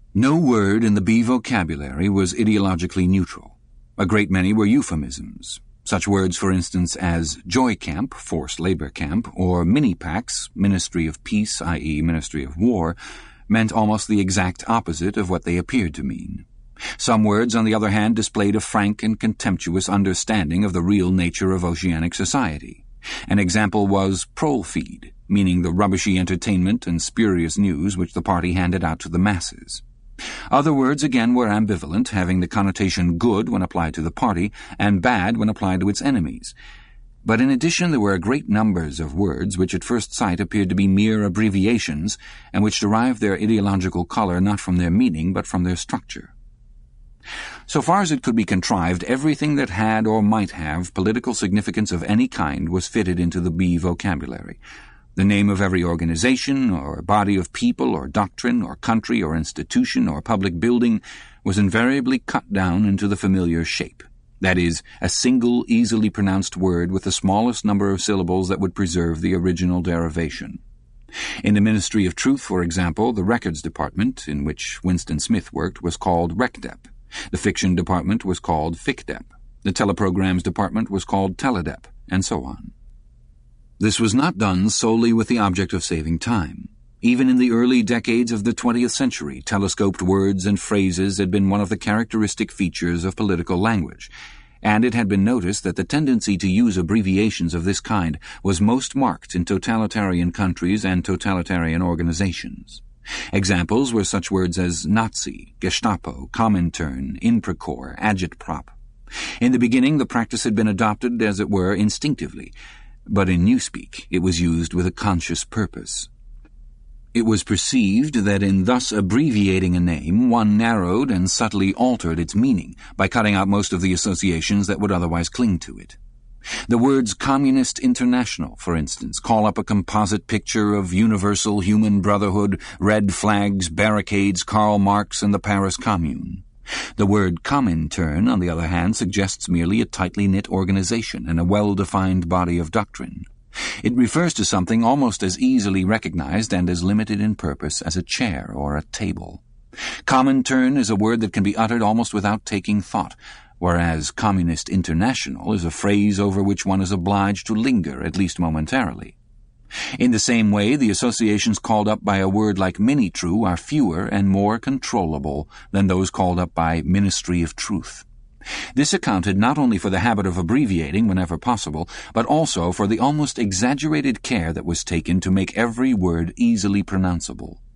No word in the B vocabulary was ideologically neutral. A great many were euphemisms. Such words, for instance, as Joy Camp, forced labor camp, or Minipax, Ministry of Peace, i.e. Ministry of War, meant almost the exact opposite of what they appeared to mean. Some words, on the other hand, displayed a frank and contemptuous understanding of the real nature of oceanic society. An example was Prolfeed, meaning the rubbishy entertainment and spurious news which the party handed out to the masses. Other words, again, were ambivalent, having the connotation good when applied to the party and bad when applied to its enemies. But in addition there were great numbers of words which at first sight appeared to be mere abbreviations and which derived their ideological color not from their meaning but from their structure. So far as it could be contrived, everything that had or might have political significance of any kind was fitted into the B vocabulary. The name of every organization, or body of people, or doctrine, or country, or institution, or public building was invariably cut down into the familiar shape. That is, a single, easily pronounced word with the smallest number of syllables that would preserve the original derivation. In the Ministry of Truth, for example, the Records Department, in which Winston Smith worked, was called RecDep. The Fiction Department was called FicDep. The Teleprograms Department was called Teledep, and so on. This was not done solely with the object of saving time. Even in the early decades of the 20th century, telescoped words and phrases had been one of the characteristic features of political language, and it had been noticed that the tendency to use abbreviations of this kind was most marked in totalitarian countries and totalitarian organizations. Examples were such words as Nazi, Gestapo, Comintern, Inprocor, Agitprop. In the beginning, the practice had been adopted, as it were, instinctively, but in Newspeak it was used with a conscious purpose. It was perceived that in thus abbreviating a name, one narrowed and subtly altered its meaning by cutting out most of the associations that would otherwise cling to it. The words Communist International, for instance, call up a composite picture of universal human brotherhood, red flags, barricades, Karl Marx, and the Paris Commune. The word Comintern, on the other hand, suggests merely a tightly knit organization and a well-defined body of doctrine. It refers to something almost as easily recognized and as limited in purpose as a chair or a table. Comintern is a word that can be uttered almost without taking thought, whereas Communist International is a phrase over which one is obliged to linger, at least momentarily. In the same way, the associations called up by a word like Minitrue are fewer and more controllable than those called up by Ministry of Truth. This accounted not only for the habit of abbreviating whenever possible, but also for the almost exaggerated care that was taken to make every word easily pronounceable.